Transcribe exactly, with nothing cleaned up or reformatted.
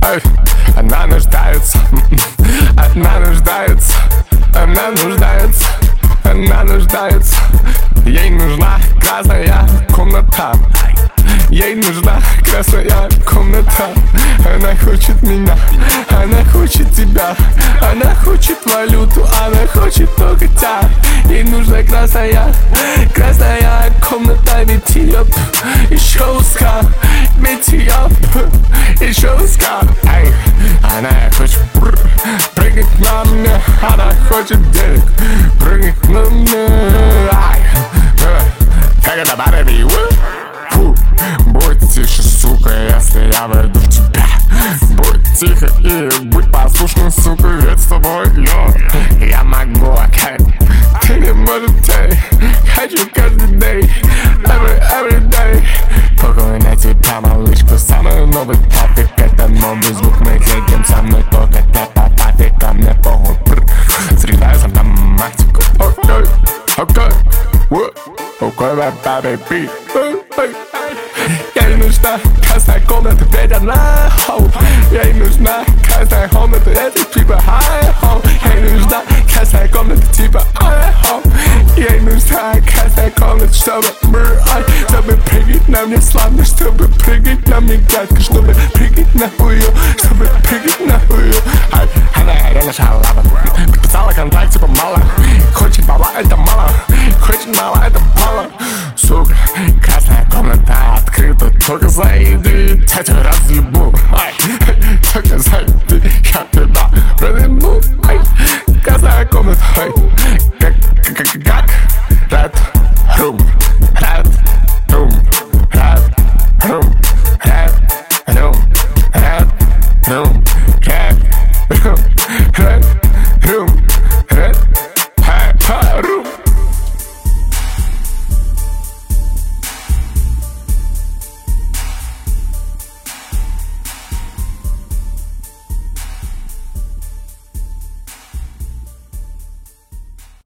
Ай, она нуждается, она нуждается, она нуждается, она нуждается. Ей нужна красная комната, ей нужна красная комната. Она хочет меня, она хочет тебя, она хочет валюту, она хочет только тебя. Ей нужна красная, красная комната. Ведь ее еще узка, ведь ее еще узка. Ай, она хочет прыгать на мне, она хочет денег, прыгать на мне. Ай, как это, барби? Фу, будь тише, сука, если я войду в тебя. Будь тихо и будь послушным, сука, ведь с тобой я, я могу, окей. Ты не можешь, ты. Хочу каждый день, every, every day. Похуй на тебя, малышка, самый новый трафик. Это новый звук, мы едем со мной, только для папика. Мне похуй, срезаю с автоматику. Окей, окей, окей, baby. Ей нужна красная комната, ведь она хоу. Ей нужна красная комната, это типа хай-хоу. Ей нужна красная комната, типа хай-хоу. Ей нужна красная комната, чтобы брать, чтобы прыгать на мне славно, чтобы прыгать на мне гадко, чтобы прыгать на хую, чтобы прыгать на хую. Ай, она реально шалава, подписала контракт, типа мало. Хочет бабла, это мало, хочет мало, это мало. Сука, красная комната открыта, только зайди, тетю разъебу. Ай, только зайди.